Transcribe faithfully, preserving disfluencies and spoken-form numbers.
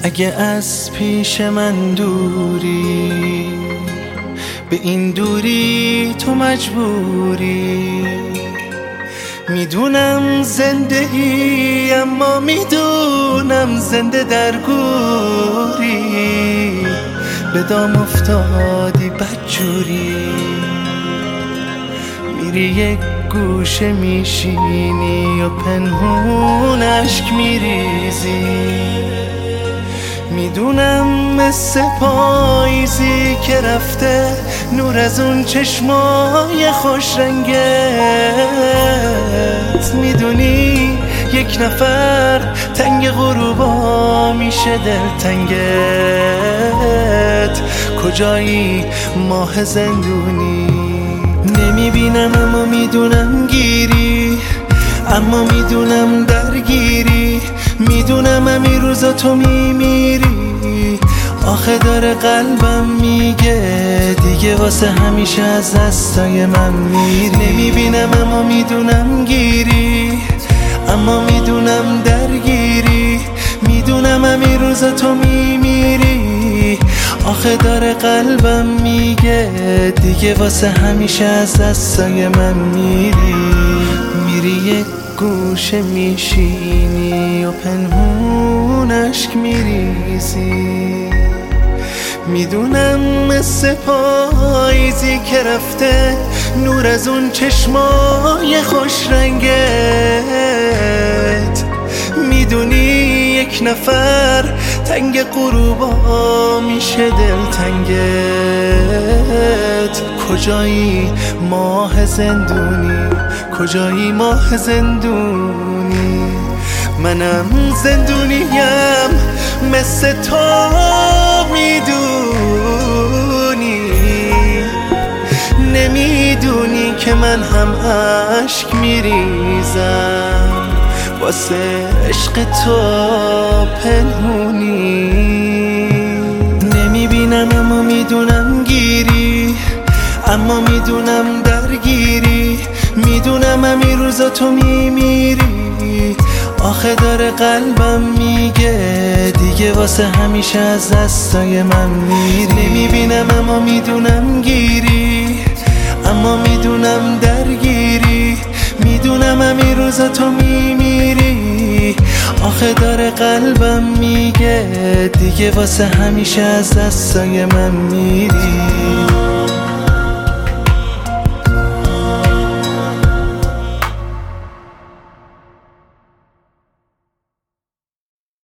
اگه از پیش من دوری، به این دوری تو مجبوری. میدونم زنده ای اما میدونم زنده در گوری. به دام افتادی بدجوری، میری یک گوشه میشینی و پنهون اشک میریزی. میدونم مثل پاییزی که رفته نور از اون چشمای خوش رنگت. میدونی یک نفر تنگ غروبا میشه دلتنگت. کجایی ماه زندونی؟ نمیبینم اما میدونم گیری، اما میدونم درگیری. میدونم همین روزا تو میمیری. آخه داره قلبم میگه دیگه واسه همیشه از دستای من میری. نمیبینم اما میدونم گیری، اما میدونم درگیری. میدونم همین روزا تو میمیری. آخه داره قلبم میگه دیگه واسه همیشه از دستای من میری. میری یک گوشه میشینی و پنهون اشک میریزی. میدونم مثل پاییزی که رفته نور از اون چشمای خوش رنگت. میدونی یک نفر تنگ غروبا میشه دلتنگت. کجایی ماه زندونی؟ کجایی ماه زندونی؟ منم زندونیم مثل تو میدونی. نمیدونی که من هم اشک میریزم واسه عشق تو پنهونی. نمیبینم اما میدونم گیری، اما میدونم درگیری. میدونم همین روزا تو میمیری. آخه داره قلبم میگه دیگه واسه همیشه از دستای من میری. نمیبینم اما میدونم گیری، اما میدونم درگیری. میدونم همین روزا تو میمیری. آخه داره قلبم میگه دیگه واسه همیشه از دستای من میری.